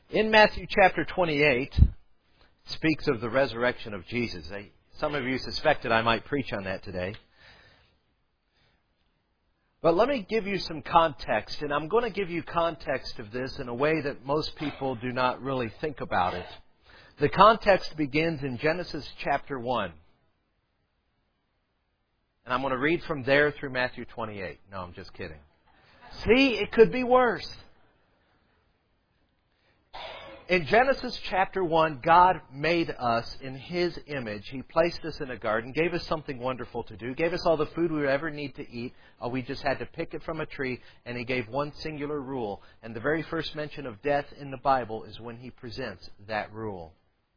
In Matthew chapter 28, it speaks of the resurrection of Jesus. Some of you suspected I might preach on that today. But let me give you some context, and I'm going to give you context of this in a way that most people do not really think about it. The context begins in Genesis chapter 1. And I'm going to read from there through Matthew 28. No, I'm just kidding. See, it could be worse. In Genesis chapter 1, God made us in His image. He placed us in a garden, gave us something wonderful to do, gave us all the food we would ever need to eat. We just had to pick it from a tree, and He gave one singular rule. And the very first mention of death in the Bible is when He presents that rule.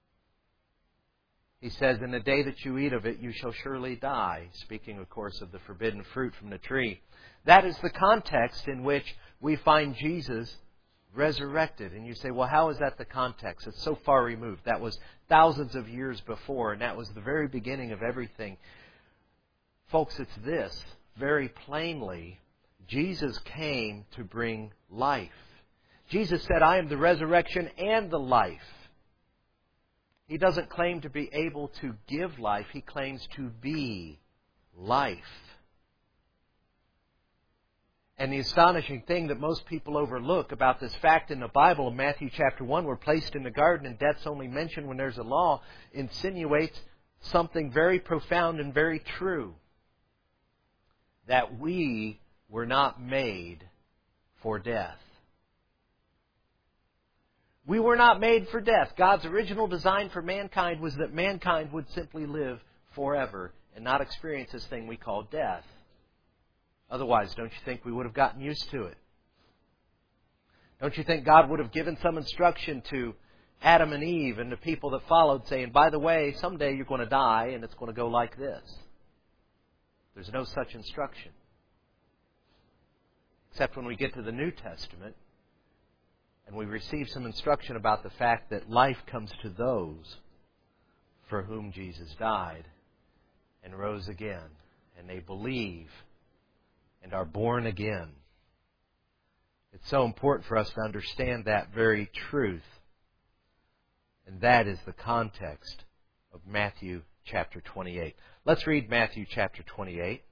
He says, "In the day that you eat of it, you shall surely die," speaking, of course, of the forbidden fruit from the tree. That is the context in which we find Jesus resurrected. And you say, well, how is that the context? It's so far removed. That was thousands of years before, and that was the very beginning of everything. Folks, it's this. Very plainly, Jesus came to bring life. Jesus said, "I am the resurrection and the life." He doesn't claim to be able to give life. He claims to be life. And the astonishing thing that most people overlook about this fact in the Bible, in Matthew chapter 1, we're placed in the garden and death's only mentioned when there's a law, insinuates something very profound and very true. That we were not made for death. We were not made for death. God's original design for mankind was that mankind would simply live forever and not experience this thing we call death. Otherwise, don't you think we would have gotten used to it? Don't you think God would have given some instruction to Adam and Eve and the people that followed, saying, by the way, someday you're going to die and it's going to go like this? There's no such instruction. Except when we get to the New Testament and we receive some instruction about the fact that life comes to those for whom Jesus died and rose again, and they believe and are born again. It's so important for us to understand that very truth. And that is the context of Matthew chapter 28. Let's read Matthew chapter 28.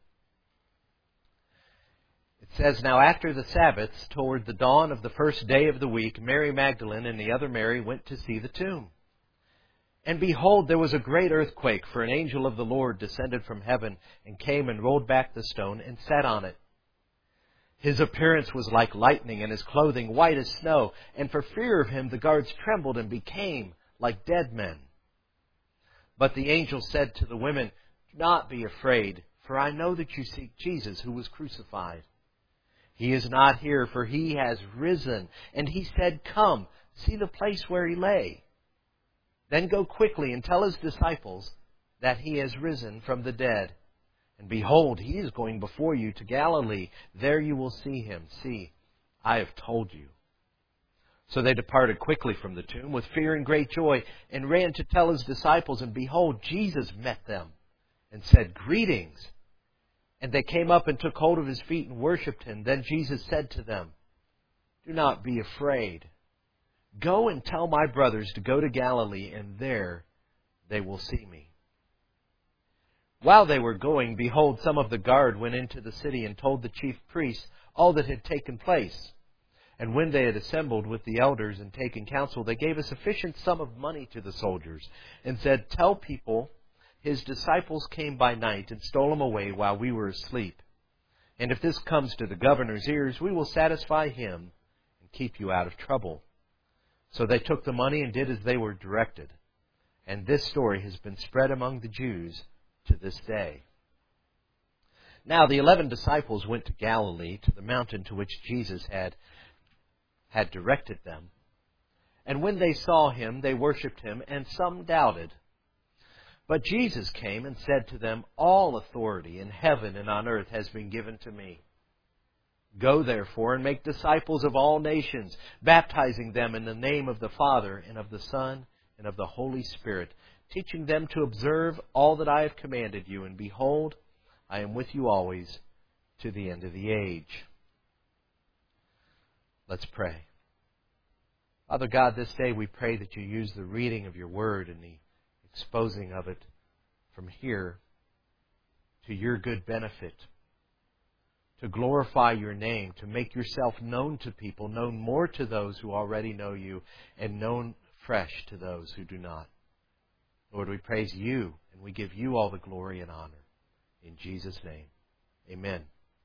It says, "Now after the Sabbath, toward the dawn of the first day of the week, Mary Magdalene and the other Mary went to see the tomb. And behold, there was a great earthquake, for an angel of the Lord descended from heaven and came and rolled back the stone and sat on it. His appearance was like lightning, and his clothing white as snow. And for fear of him, the guards trembled and became like dead men. But the angel said to the women, 'Do not be afraid, for I know that you seek Jesus who was crucified. He is not here, for he has risen. And he said, Come, see the place where he lay. Then go quickly and tell his disciples that he has risen from the dead. And behold, he is going before you to Galilee. There you will see him. See, I have told you.' So they departed quickly from the tomb with fear and great joy, and ran to tell his disciples. And behold, Jesus met them and said, 'Greetings.' And they came up and took hold of his feet and worshipped him. Then Jesus said to them, 'Do not be afraid. Go and tell my brothers to go to Galilee, and there they will see me.' While they were going, behold, some of the guard went into the city and told the chief priests all that had taken place. And when they had assembled with the elders and taken counsel, they gave a sufficient sum of money to the soldiers and said, 'Tell people, his disciples came by night and stole him away while we were asleep. And if this comes to the governor's ears, we will satisfy him and keep you out of trouble.' So they took the money and did as they were directed. And this story has been spread among the Jews to this day. Now the 11 disciples went to Galilee, to the mountain to which Jesus had directed them. And when they saw him, they worshipped him, and some doubted. But Jesus came and said to them, 'All authority in heaven and on earth has been given to me. Go therefore and make disciples of all nations, baptizing them in the name of the Father and of the Son and of the Holy Spirit, teaching them to observe all that I have commanded you. And behold, I am with you always to the end of the age.'" Let's pray. Father God, this day we pray that you use the reading of your word and the exposing of it from here to your good benefit, to glorify your name, to make yourself known to people, known more to those who already know you, and known fresh to those who do not. Lord, we praise you, and we give you all the glory and honor. In Jesus' name, amen.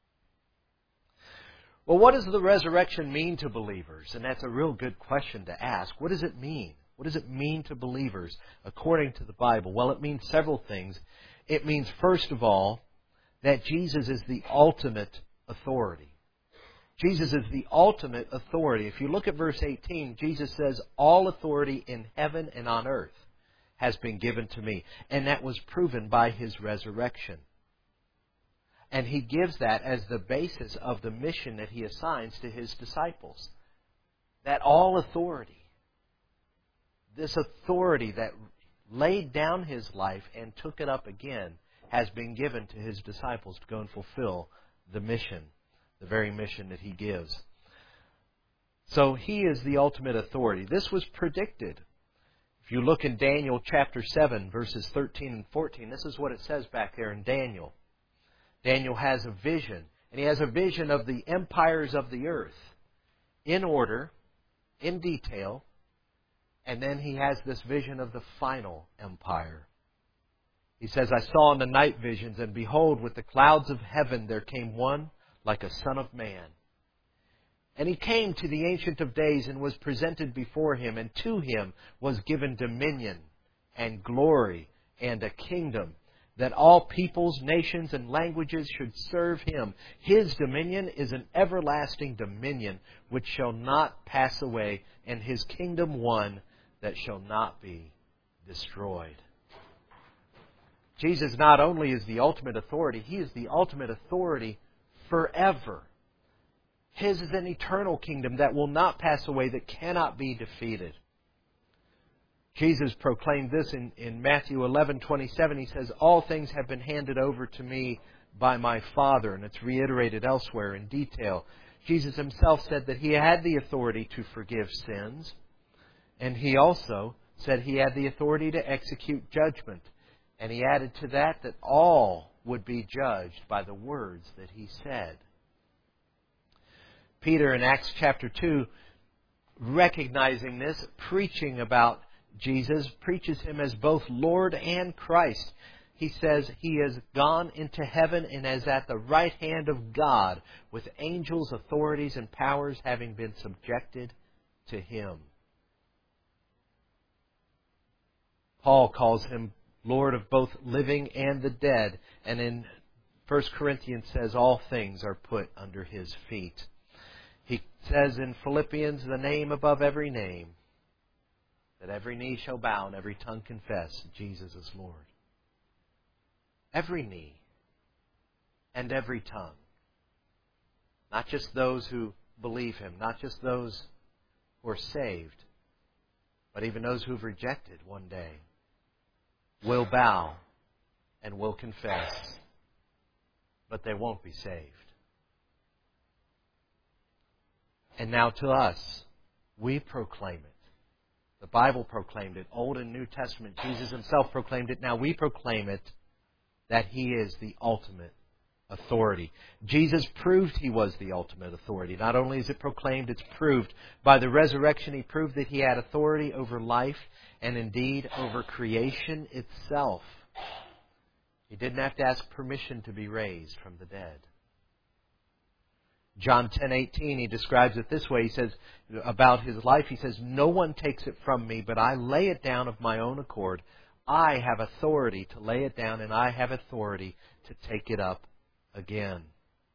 Well, what does the resurrection mean to believers? And that's a real good question to ask. What does it mean? What does it mean to believers according to the Bible? Well, it means several things. It means, first of all, that Jesus is the ultimate authority. Jesus is the ultimate authority. If you look at verse 18, Jesus says, all authority in heaven and on earth has been given to me. And that was proven by His resurrection. And He gives that as the basis of the mission that He assigns to His disciples. That all authority, this authority that laid down His life and took it up again, has been given to His disciples to go and fulfill the mission, the very mission that He gives. So He is the ultimate authority. This was predicted. If you look in Daniel chapter 7, verses 13 and 14, this is what it says back there in Daniel. Daniel has a vision, and he has a vision of the empires of the earth in order, in detail, and then he has this vision of the final empire. He says, I saw in the night visions, and behold, with the clouds of heaven there came one like a son of man. And he came to the Ancient of Days and was presented before him, and to him was given dominion and glory and a kingdom, that all peoples, nations, and languages should serve him. His dominion is an everlasting dominion which shall not pass away, and his kingdom one that shall not be destroyed. Jesus not only is the ultimate authority, He is the ultimate authority forever. His is an eternal kingdom that will not pass away, that cannot be defeated. Jesus proclaimed this in Matthew 11:27. He says, all things have been handed over to me by my Father. And it's reiterated elsewhere in detail. Jesus Himself said that He had the authority to forgive sins. And He also said He had the authority to execute judgment. And He added to that all would be judged by the words that He said. Peter in Acts chapter 2, recognizing this, preaching about Jesus, preaches Him as both Lord and Christ. He says He has gone into heaven and is at the right hand of God, with angels, authorities, and powers having been subjected to Him. Paul calls Him Lord of both living and the dead, and in 1 Corinthians says all things are put under His feet. He says in Philippians, the name above every name, that every knee shall bow and every tongue confess Jesus is Lord. Every knee and every tongue. Not just those who believe Him, not just those who are saved, but even those who have rejected one day will bow and will confess, but they won't be saved. And now to us, we proclaim it. The Bible proclaimed it. Old and New Testament, Jesus Himself proclaimed it. Now we proclaim it, that He is the ultimate authority. Jesus proved He was the ultimate authority. Not only is it proclaimed, it's proved. By the resurrection, He proved that He had authority over life and indeed over creation itself. He didn't have to ask permission to be raised from the dead. John 10:18, He describes it this way. He says about His life, He says, no one takes it from me, but I lay it down of my own accord. I have authority to lay it down, and I have authority to take it up again.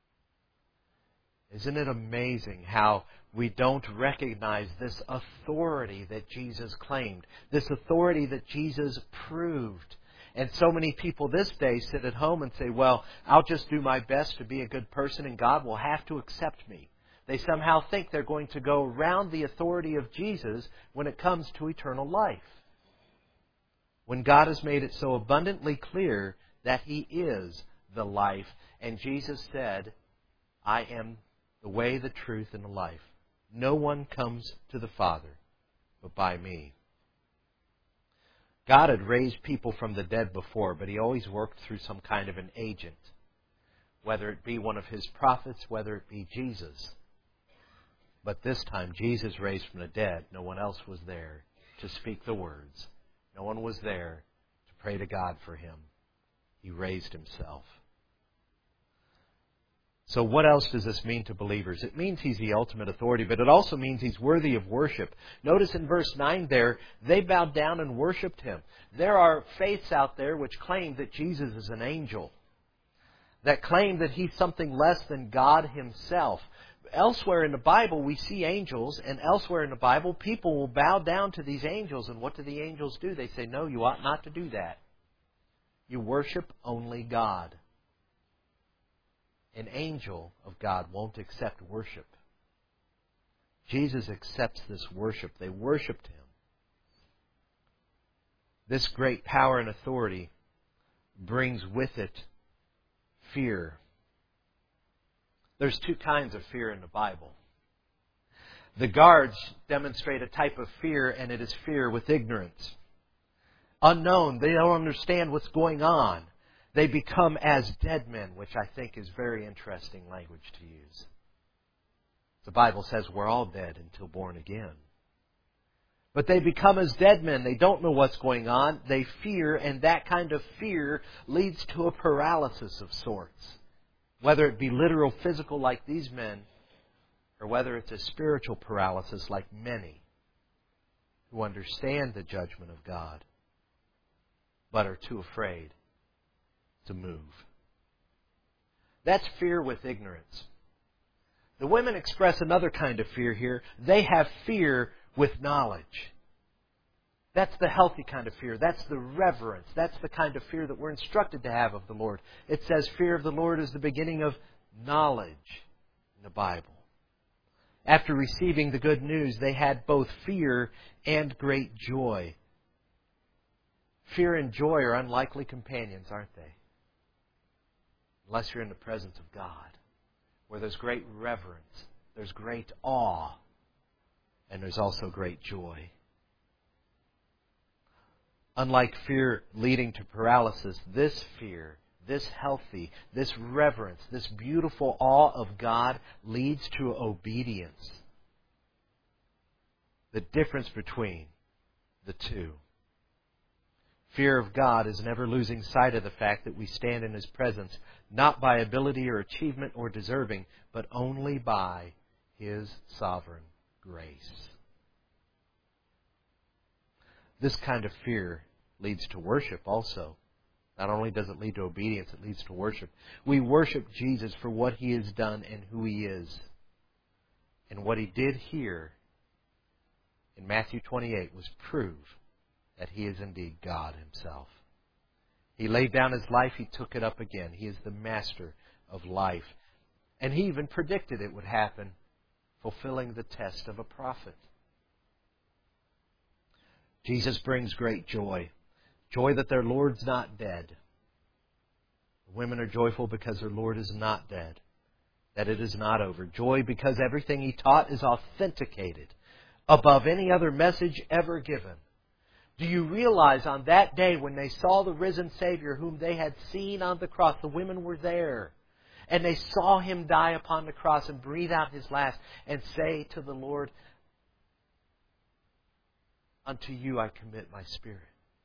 Isn't it amazing how we don't recognize this authority that Jesus claimed, this authority that Jesus proved? And so many people this day sit at home and say, well, I'll just do my best to be a good person and God will have to accept me. They somehow think they're going to go around the authority of Jesus when it comes to eternal life, when God has made it so abundantly clear that He is the life. And Jesus said, I am the way, the truth, and the life. No one comes to the Father but by me. God had raised people from the dead before, but He always worked through some kind of an agent, whether it be one of His prophets, whether it be Jesus. But this time, Jesus raised from the dead. No one else was there to speak the words. No one was there to pray to God for Him. He raised Himself. So what else does this mean to believers? It means He's the ultimate authority, but it also means He's worthy of worship. Notice in verse 9 there, they bowed down and worshipped Him. There are faiths out there which claim that Jesus is an angel, that claim that He's something less than God Himself. Elsewhere in the Bible we see angels, and elsewhere in the Bible people will bow down to these angels. And what do the angels do? They say, no, you ought not to do that. You worship only God. An angel of God won't accept worship. Jesus accepts this worship. They worshipped Him. This great power and authority brings with it fear. There's two kinds of fear in the Bible. The guards demonstrate a type of fear, and it is fear with ignorance. Unknown. They don't understand what's going on. They become as dead men, which I think is very interesting language to use. The Bible says we're all dead until born again. But they become as dead men. They don't know what's going on. They fear, and that kind of fear leads to a paralysis of sorts. Whether it be literal, physical like these men, or whether it's a spiritual paralysis like many who understand the judgment of God, but are too afraid to move. That's fear with ignorance. The women express another kind of fear here. They have fear with knowledge. That's the healthy kind of fear. That's the reverence. That's the kind of fear that we're instructed to have of the Lord. It says fear of the Lord is the beginning of knowledge in the Bible. After receiving the good news, they had both fear and great joy. Fear and joy are unlikely companions, aren't they? Unless you're in the presence of God, where there's great reverence, there's great awe, and there's also great joy. Unlike fear leading to paralysis, this fear, this healthy, this reverence, this beautiful awe of God leads to obedience. The difference between the two. Fear of God is never losing sight of the fact that we stand in His presence, not by ability or achievement or deserving, but only by His sovereign grace. This kind of fear leads to worship also. Not only does it lead to obedience, it leads to worship. We worship Jesus for what He has done and who He is. And what He did here in Matthew 28 was prove that He is indeed God Himself. He laid down His life, He took it up again. He is the master of life. And He even predicted it would happen, fulfilling the test of a prophet. Jesus brings great joy. Joy that their Lord's not dead. The women are joyful because their Lord is not dead. That it is not over. Joy because everything He taught is authenticated above any other message ever given. Do you realize on that day when they saw the risen Savior whom they had seen on the cross, the women were there, and they saw Him die upon the cross and breathe out His last and say to the Lord, "Unto you I commit my spirit."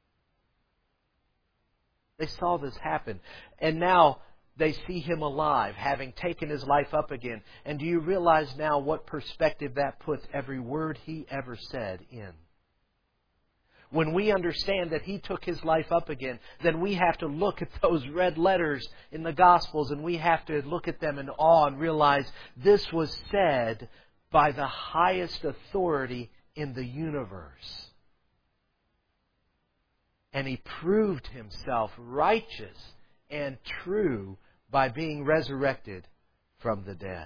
They saw this happen. And now they see Him alive, having taken His life up again. And do you realize now what perspective that puts every word He ever said in? When we understand that He took His life up again, then we have to look at those red letters in the Gospels, and we have to look at them in awe and realize this was said by the highest authority in the universe. And He proved Himself righteous and true by being resurrected from the dead.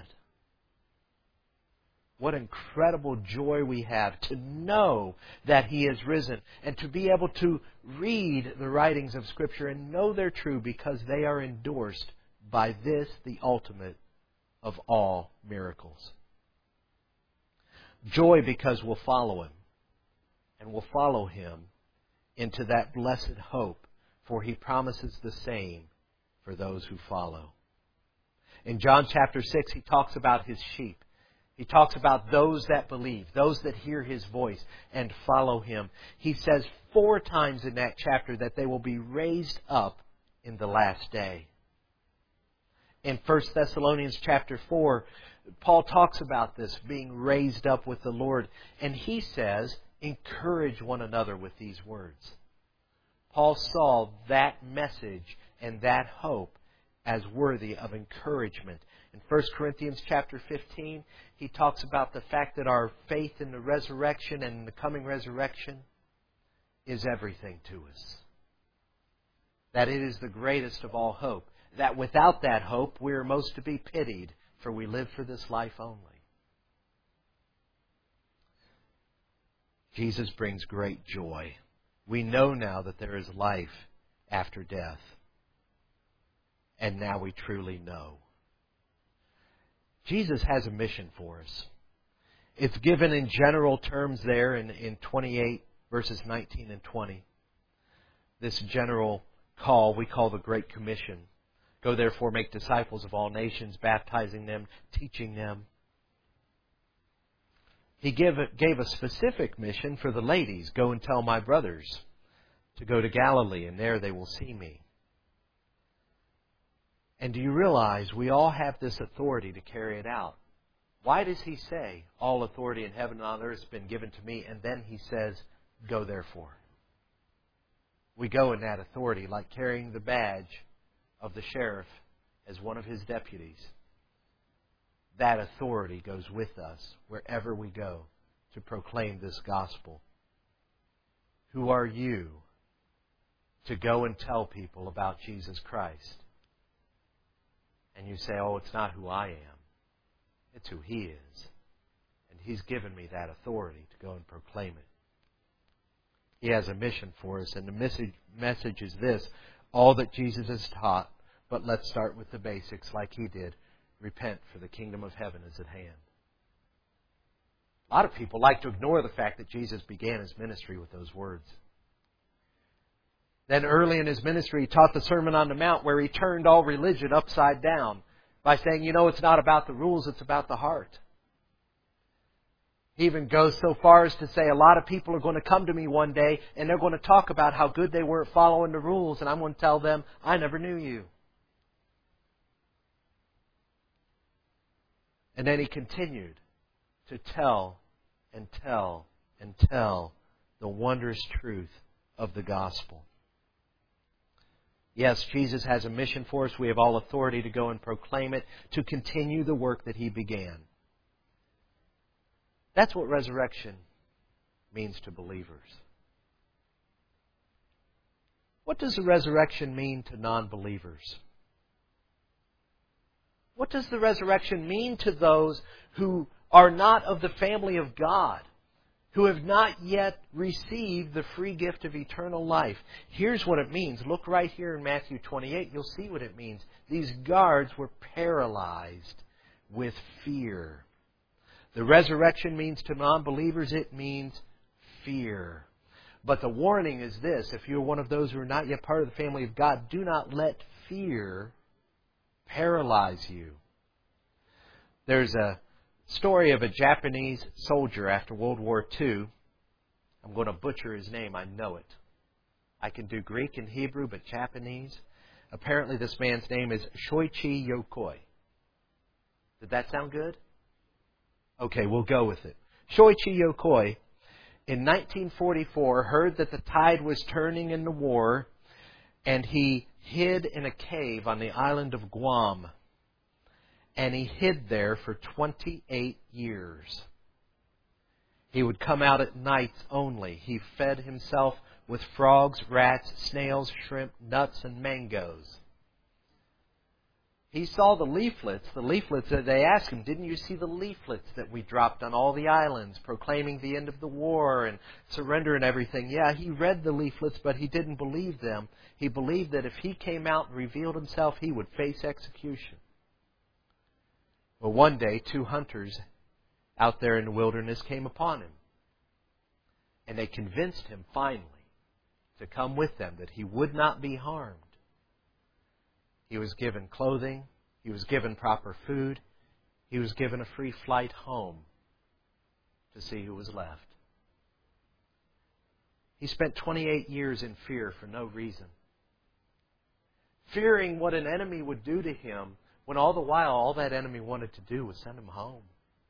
What incredible joy we have to know that He is risen and to be able to read the writings of Scripture and know they're true because they are endorsed by this, the ultimate of all miracles. Joy because we'll follow Him. and will follow Him into that blessed hope, for He promises the same for those who follow. In John chapter 6, He talks about His sheep. He talks about those that believe, those that hear His voice and follow Him. He says 4 times in that chapter that they will be raised up in the last day. In 1 Thessalonians chapter 4, Paul talks about this, being raised up with the Lord. And he says, encourage one another with these words. Paul saw that message and that hope as worthy of encouragement. In 1 Corinthians chapter 15, he talks about the fact that our faith in the resurrection and in the coming resurrection is everything to us. That it is the greatest of all hope. That without that hope, we are most to be pitied, for we live for this life only. Jesus brings great joy. We know now that there is life after death. And now we truly know. Jesus has a mission for us. It's given in general terms there in 28 verses 19 and 20. This general call we call the Great Commission. Go therefore make disciples of all nations, baptizing them, teaching them. He gave a specific mission for the ladies. Go and tell my brothers to go to Galilee, and there they will see me. And do you realize we all have this authority to carry it out? Why does He say, all authority in heaven and on earth has been given to me, and then He says, go therefore? We go in that authority like carrying the badge of the sheriff as one of his deputies. That authority goes with us wherever we go to proclaim this gospel. Who are you to go and tell people about Jesus Christ? And you say, oh, it's not who I am. It's who He is. And He's given me that authority to go and proclaim it. He has a mission for us, and the message is this: all that Jesus has taught, but let's start with the basics like He did. Repent, for the kingdom of heaven is at hand. A lot of people like to ignore the fact that Jesus began His ministry with those words. Then early in His ministry, He taught the Sermon on the Mount, where He turned all religion upside down by saying, it's not about the rules, it's about the heart. He even goes so far as to say a lot of people are going to come to me one day and they're going to talk about how good they were at following the rules, and I'm going to tell them, I never knew you. And then He continued to tell and tell and tell the wondrous truth of the gospel. Yes, Jesus has a mission for us. We have all authority to go and proclaim it, to continue the work that He began. That's what resurrection means to believers. What does the resurrection mean to non-believers? What does the resurrection mean to those who are not of the family of God, who have not yet received the free gift of eternal life? Here's what it means. Look right here in Matthew 28. You'll see what it means. These guards were paralyzed with fear. The resurrection means to non-believers, it means fear. But the warning is this: if you're one of those who are not yet part of the family of God, do not let fear paralyze you. There's a story of a Japanese soldier after World War II. I'm going to butcher his name, I know it. I can do Greek and Hebrew, but Japanese. Apparently this man's name is Shoichi Yokoi. Did that sound good? Okay, we'll go with it. Shoichi Yokoi, in 1944, heard that the tide was turning in the war, and he hid in a cave on the island of Guam. And he hid there for 28 years. He would come out at nights only. He fed himself with frogs, rats, snails, shrimp, nuts, and mangoes. He saw the leaflets that they asked him, didn't you see the leaflets that we dropped on all the islands proclaiming the end of the war and surrender and everything? Yeah, he read the leaflets, but he didn't believe them. He believed that if he came out and revealed himself, he would face execution. Well, one day, 2 hunters out there in the wilderness came upon him. And they convinced him finally to come with them, that he would not be harmed. He was given clothing. He was given proper food. He was given a free flight home to see who was left. He spent 28 years in fear for no reason. Fearing what an enemy would do to him, when all the while all that enemy wanted to do was send him home.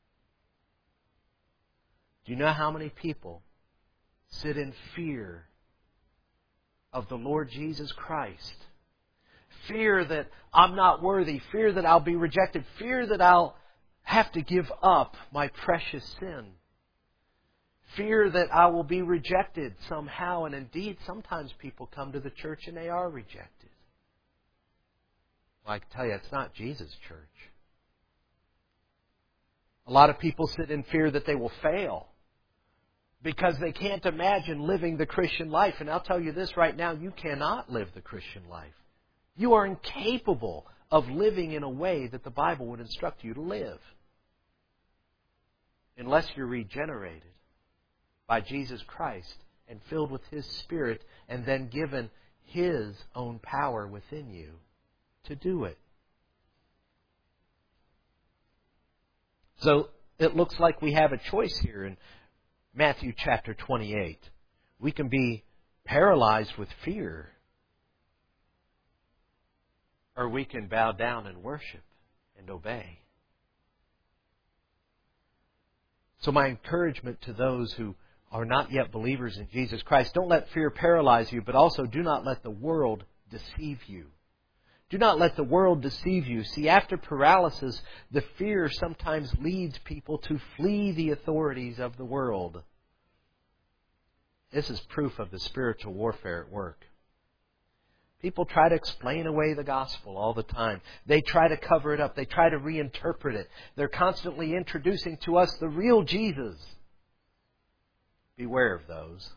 Do you know how many people sit in fear of the Lord Jesus Christ? Fear that I'm not worthy. Fear that I'll be rejected. Fear that I'll have to give up my precious sin. Fear that I will be rejected somehow. And indeed, sometimes people come to the church and they are rejected. Well, I can tell you, it's not Jesus' church. A lot of people sit in fear that they will fail because they can't imagine living the Christian life. And I'll tell you this right now, you cannot live the Christian life. You are incapable of living in a way that the Bible would instruct you to live, unless you're regenerated by Jesus Christ and filled with His Spirit and then given His own power within you to do it. So it looks like we have a choice here in Matthew chapter 28. We can be paralyzed with fear, or we can bow down and worship and obey. So my encouragement to those who are not yet believers in Jesus Christ, don't let fear paralyze you, but also do not let the world deceive you. Do not let the world deceive you. See, after paralysis, the fear sometimes leads people to flee the authorities of the world. This is proof of the spiritual warfare at work. People try to explain away the gospel all the time. They try to cover it up. They try to reinterpret it. They're constantly introducing to us the real Jesus. Beware of those.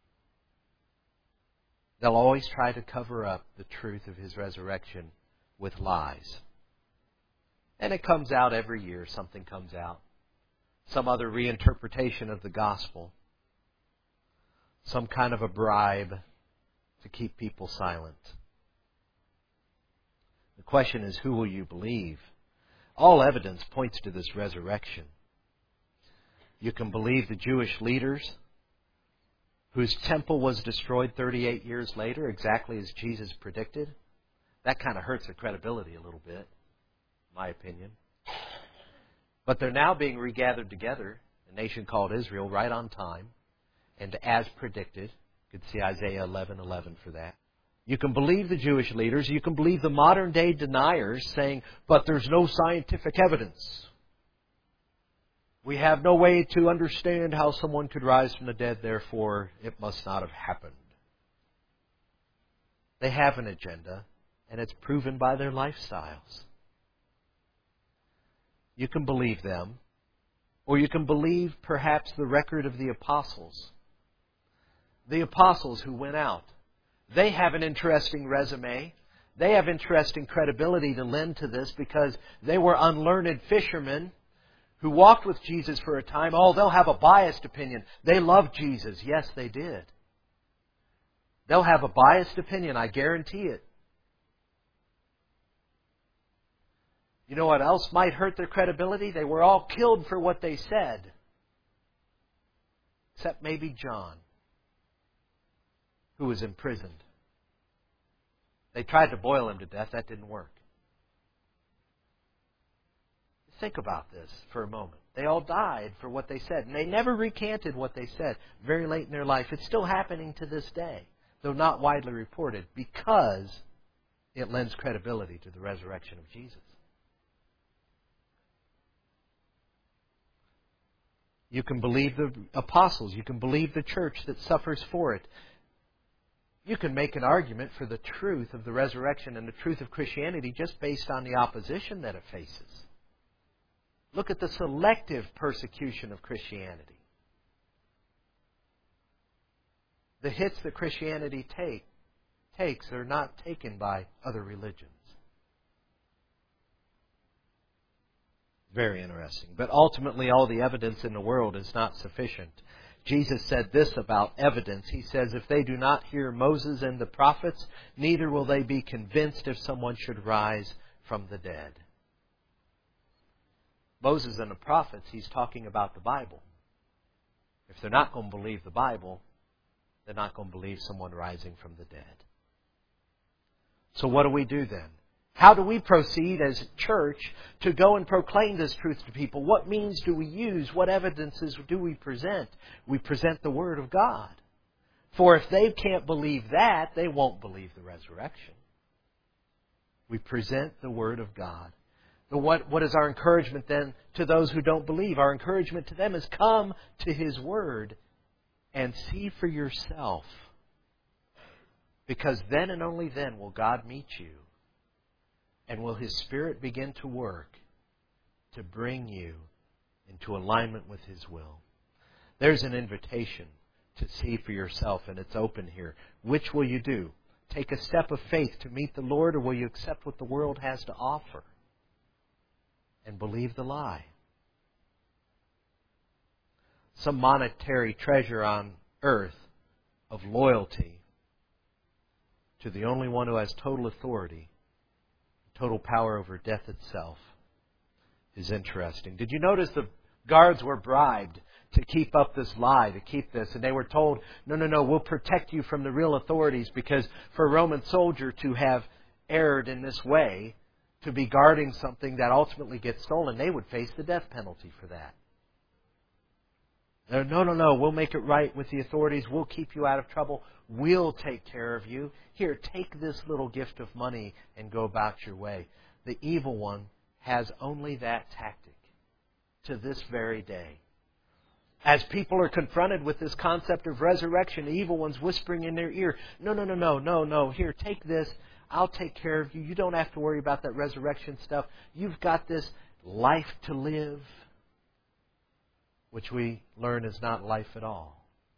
They'll always try to cover up the truth of His resurrection with lies. And it comes out every year. Something comes out. Some other reinterpretation of the gospel. Some kind of a bribe to keep people silent. The question is, who will you believe? All evidence points to this resurrection. You can believe the Jewish leaders whose temple was destroyed 38 years later, exactly as Jesus predicted. That kind of hurts their credibility a little bit, in my opinion. But they're now being regathered together, a nation called Israel, right on time, and as predicted. You could see Isaiah 11:11 for that. You can believe the Jewish leaders. You can believe the modern day deniers saying, but there's no scientific evidence. We have no way to understand how someone could rise from the dead, therefore it must not have happened. They have an agenda, and it's proven by their lifestyles. You can believe them, or you can believe perhaps the record of the apostles. The apostles who went out. They have an interesting resume. They have interesting credibility to lend to this because they were unlearned fishermen who walked with Jesus for a time. Oh, they'll have a biased opinion. They loved Jesus. Yes, they did. They'll have a biased opinion, I guarantee it. You know what else might hurt their credibility? They were all killed for what they said. Except maybe John, who was imprisoned. They tried to boil him to death. That didn't work. Think about this for a moment. They all died for what they said, and they never recanted what they said very late in their life. It's still happening to this day, though not widely reported, because it lends credibility to the resurrection of Jesus. You can believe the apostles. You can believe the church that suffers for it. You can make an argument for the truth of the resurrection and the truth of Christianity just based on the opposition that it faces. Look at the selective persecution of Christianity. The hits that Christianity takes are not taken by other religions. Very interesting. But ultimately, all the evidence in the world is not sufficient Jesus said this about evidence. He says, if they do not hear Moses and the prophets, neither will they be convinced if someone should rise from the dead. Moses and the prophets, he's talking about the Bible. If they're not going to believe the Bible, they're not going to believe someone rising from the dead. So what do we do then? How do we proceed as a church to go and proclaim this truth to people? What means do we use? What evidences do we present? We present the Word of God. For if they can't believe that, they won't believe the resurrection. We present the Word of God. What is our encouragement then to those who don't believe? Our encouragement to them is come to His Word and see for yourself. Because then and only then will God meet you. And will His Spirit begin to work to bring you into alignment with His will. There's an invitation to see for yourself, and it's open here. Which will you do? Take a step of faith to meet the Lord, or will you accept what the world has to offer and believe the lie? Some monetary treasure on earth of loyalty to the only one who has total authority, total power over death itself, is interesting. Did you notice the guards were bribed to keep up this lie, to keep this? And they were told, no, we'll protect you from the real authorities, because for a Roman soldier to have erred in this way, to be guarding something that ultimately gets stolen, they would face the death penalty for that. No, we'll make it right with the authorities. We'll keep you out of trouble. We'll take care of you. Here, take this little gift of money and go about your way. The evil one has only that tactic to this very day. As people are confronted with this concept of resurrection, the evil one's whispering in their ear, no. Here, take this. I'll take care of you. You don't have to worry about that resurrection stuff. You've got this life to live, which we learn is not life at all.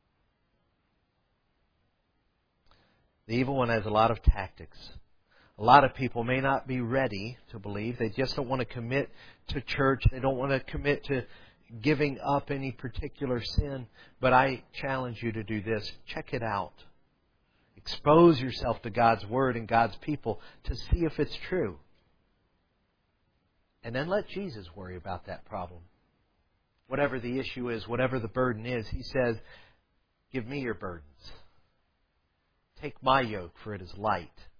The evil one has a lot of tactics. A lot of people may not be ready to believe. They just don't want to commit to church. They don't want to commit to giving up any particular sin. But I challenge you to do this. Check it out. Expose yourself to God's Word and God's people to see if it's true. And then let Jesus worry about that problem. Whatever the issue is, whatever the burden is, He says, give me your burdens. Take my yoke, for it is light.